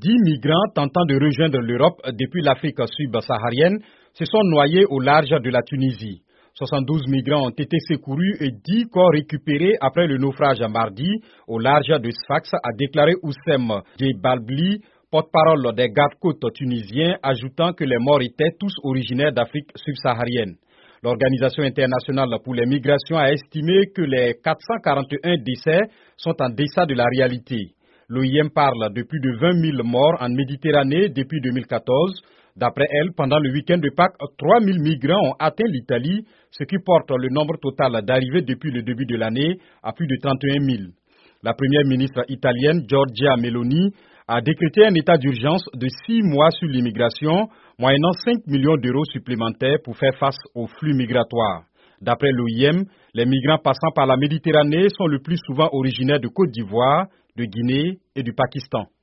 10 migrants tentant de rejoindre l'Europe depuis l'Afrique subsaharienne se sont noyés au large de la Tunisie. 72 migrants ont été secourus et 10 corps récupérés après le naufrage mardi au large de Sfax, a déclaré Oussem Djebalbli, porte-parole des gardes-côtes tunisiens, ajoutant que les morts étaient tous originaires d'Afrique subsaharienne. L'Organisation internationale pour les migrations a estimé que les 441 décès sont en deçà de la réalité. L'OIM parle de plus de 20 000 morts en Méditerranée depuis 2014. D'après elle, pendant le week-end de Pâques, 3 000 migrants ont atteint l'Italie, ce qui porte le nombre total d'arrivées depuis le début de l'année à plus de 31 000. La première ministre italienne, Giorgia Meloni, a décrété un état d'urgence de 6 mois sur l'immigration, moyennant 5 millions d'euros supplémentaires pour faire face aux flux migratoires. D'après l'OIM, les migrants passant par la Méditerranée sont le plus souvent originaires de Côte d'Ivoire, de Guinée et du Pakistan.